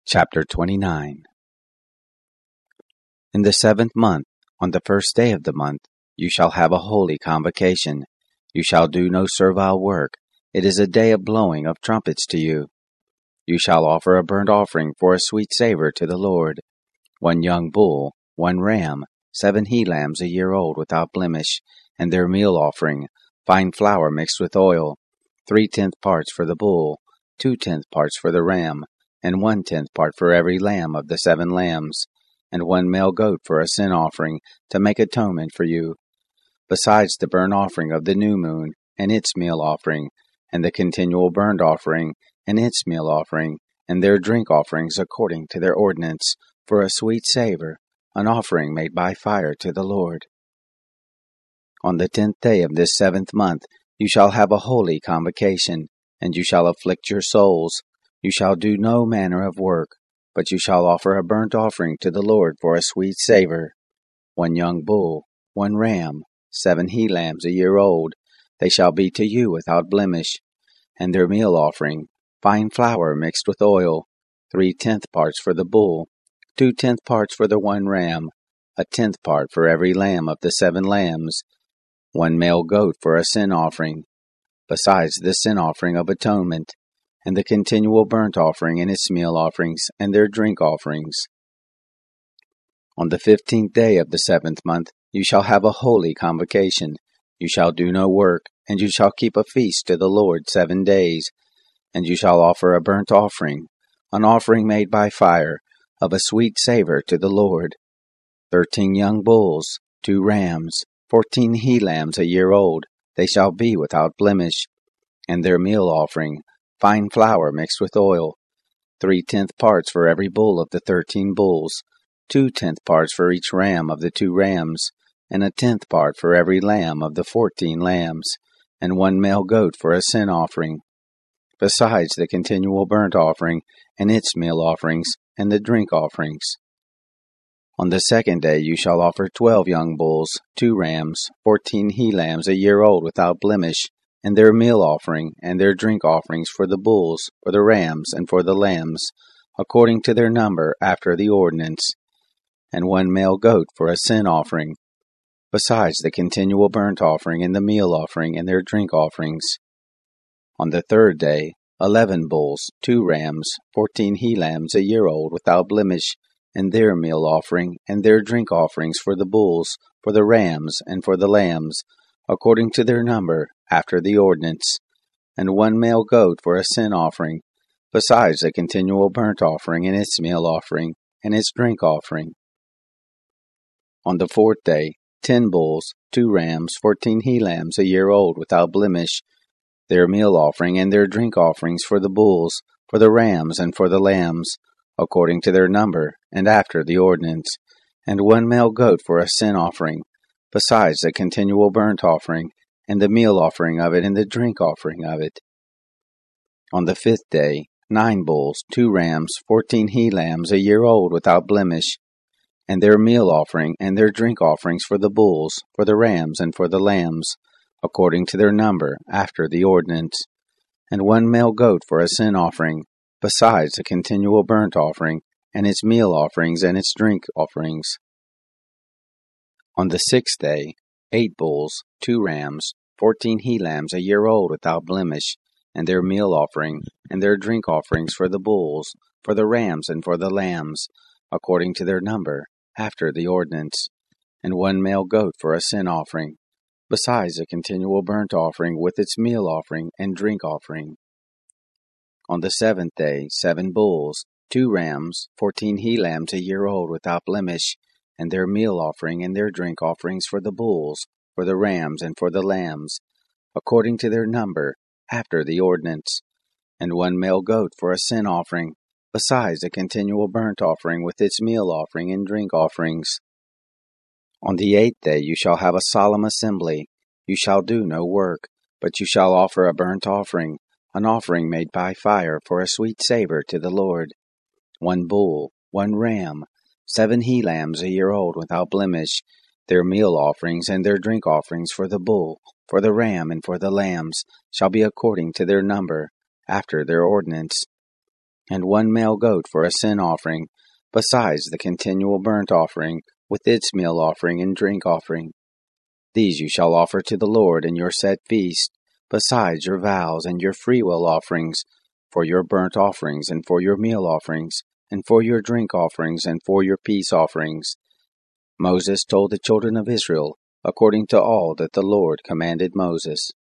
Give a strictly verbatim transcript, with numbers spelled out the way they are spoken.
Chapter twenty-nine. In the seventh month, on the first day of the month, you shall have a holy convocation. You shall do no servile work. It is a day of blowing of trumpets to you. You shall offer a burnt offering for a sweet savor to the Lord. One young bull, one ram, seven he-lambs a year old without blemish, and their meal offering, fine flour mixed with oil, three-tenth parts for the bull, two-tenth parts for the ram, and one-tenth part for every lamb of the seven lambs, and one male goat for a sin offering, to make atonement for you, besides the burnt offering of the new moon, and its meal offering, and the continual burnt offering, and its meal offering, and their drink offerings according to their ordinance, for a sweet savor, an offering made by fire to the Lord. On the tenth day of this seventh month you shall have a holy convocation, and you shall afflict your souls. You shall do no manner of work, but you shall offer a burnt offering to the Lord for a sweet savor. One young bull, one ram, seven he-lambs a year old, they shall be to you without blemish, and their meal offering, fine flour mixed with oil, three-tenth parts for the bull, two-tenth parts for the one ram, a tenth part for every lamb of the seven lambs, one male goat for a sin offering, besides the sin offering of atonement, and the continual burnt offering and its meal offerings, and their drink offerings. On the fifteenth day of the seventh month you shall have a holy convocation. You shall do no work, and you shall keep a feast to the Lord seven days. And you shall offer a burnt offering, an offering made by fire, of a sweet savor to the Lord. Thirteen young bulls, two rams, fourteen he-lambs a year old, they shall be without blemish, and their meal offering, fine flour mixed with oil, three-tenth parts for every bull of the thirteen bulls, two-tenth parts for each ram of the two rams, and a tenth part for every lamb of the fourteen lambs, and one male goat for a sin offering, besides the continual burnt offering, and its meal offerings, and the drink offerings. On the second day you shall offer twelve young bulls, two rams, fourteen he-lambs a year old without blemish, and their meal offering, and their drink offerings for the bulls, for the rams, and for the lambs, according to their number after the ordinance, and one male goat for a sin offering, besides the continual burnt offering, and the meal offering, and their drink offerings. On the third day, eleven bulls, two rams, fourteen he-lambs a year old without blemish, and their meal offering, and their drink offerings for the bulls, for the rams, and for the lambs, according to their number, after the ordinance, and one male goat for a sin offering, besides a continual burnt offering, and its meal offering, and its drink offering. On the fourth day, ten bulls, two rams, fourteen he-lambs a year old without blemish, their meal offering, and their drink offerings for the bulls, for the rams, and for the lambs, according to their number, and after the ordinance, and one male goat for a sin offering, besides the continual burnt offering, and the meal offering of it, and the drink offering of it. On the fifth day, nine bulls, two rams, fourteen he-lambs a year old without blemish, and their meal offering, and their drink offerings for the bulls, for the rams, and for the lambs, according to their number, after the ordinance, and one male goat for a sin offering, besides the continual burnt offering, and its meal offerings, and its drink offerings. On the sixth day, eight bulls, two rams, fourteen he-lambs a year old without blemish, and their meal offering, and their drink offerings for the bulls, for the rams, and for the lambs, according to their number, after the ordinance, and one male goat for a sin offering, besides a continual burnt offering with its meal offering and drink offering. On the seventh day, seven bulls, two rams, fourteen he-lambs a year old without blemish, and their meal offering and their drink offerings for the bulls, for the rams, and for the lambs, according to their number, after the ordinance, and one male goat for a sin offering, besides a continual burnt offering with its meal offering and drink offerings. On the eighth day you shall have a solemn assembly. You shall do no work, but you shall offer a burnt offering, an offering made by fire for a sweet savor to the Lord. One bull, one ram, seven he-lambs a year old without blemish, their meal offerings and their drink offerings for the bull, for the ram, and for the lambs, shall be according to their number, after their ordinance. and one male goat for a sin offering, besides the continual burnt offering, with its meal offering and drink offering. These you shall offer to the Lord in your set feast, besides your vows and your freewill offerings, for your burnt offerings, and for your meal offerings, and for your drink offerings, and for your peace offerings. Moses told the children of Israel, according to all that the Lord commanded Moses.